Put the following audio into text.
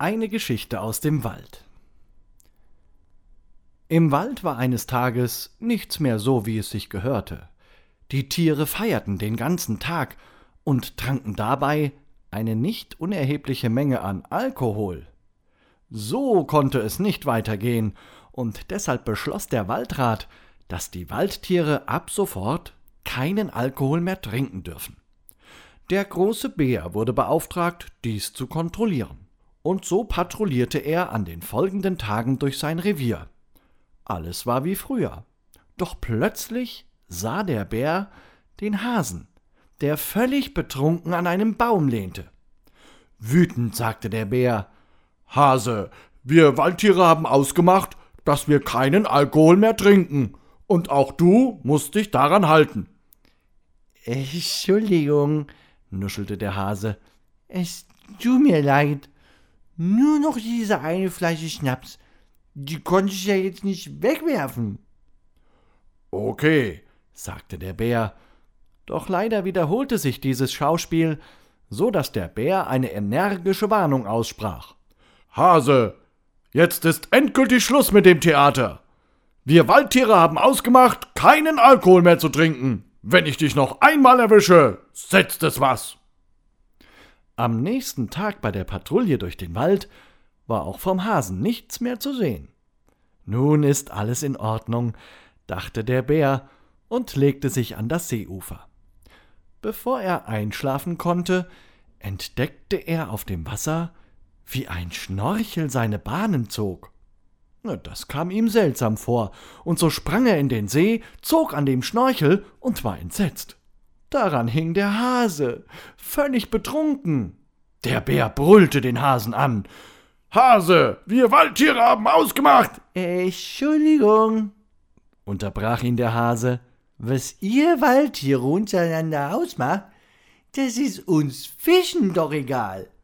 Eine Geschichte aus dem Wald. Im Wald war eines Tages nichts mehr so, wie es sich gehörte. Die Tiere feierten den ganzen Tag und tranken dabei eine nicht unerhebliche Menge an Alkohol. So konnte es nicht weitergehen, und deshalb beschloss der Waldrat, dass die Waldtiere ab sofort keinen Alkohol mehr trinken dürfen. Der große Bär wurde beauftragt, dies zu kontrollieren, und so patrouillierte er an den folgenden Tagen durch sein Revier. Alles war wie früher, doch plötzlich sah der Bär den Hasen, der völlig betrunken an einem Baum lehnte. Wütend sagte der Bär: »Hase, wir Waldtiere haben ausgemacht, dass wir keinen Alkohol mehr trinken, und auch du musst dich daran halten.« »Entschuldigung«, nuschelte der Hase, »es tut mir leid. Nur noch diese eine Flasche Schnaps, die konnte ich ja jetzt nicht wegwerfen.« »Okay«, sagte der Bär, doch leider wiederholte sich dieses Schauspiel, so dass der Bär eine energische Warnung aussprach. »Hase, jetzt ist endgültig Schluss mit dem Theater. Wir Waldtiere haben ausgemacht, keinen Alkohol mehr zu trinken. Wenn ich dich noch einmal erwische, setzt es was.« Am nächsten Tag bei der Patrouille durch den Wald war auch vom Hasen nichts mehr zu sehen. Nun ist alles in Ordnung, dachte der Bär und legte sich an das Seeufer. Bevor er einschlafen konnte, entdeckte er auf dem Wasser, wie ein Schnorchel seine Bahnen zog. Das kam ihm seltsam vor, und so sprang er in den See, zog an dem Schnorchel und war entsetzt. Daran hing der Hase, völlig betrunken. Der Bär brüllte den Hasen an. »Hase, wir Waldtiere haben ausgemacht!« »Entschuldigung«, unterbrach ihn der Hase, »was ihr Waldtiere untereinander ausmacht, das ist uns Fischen doch egal.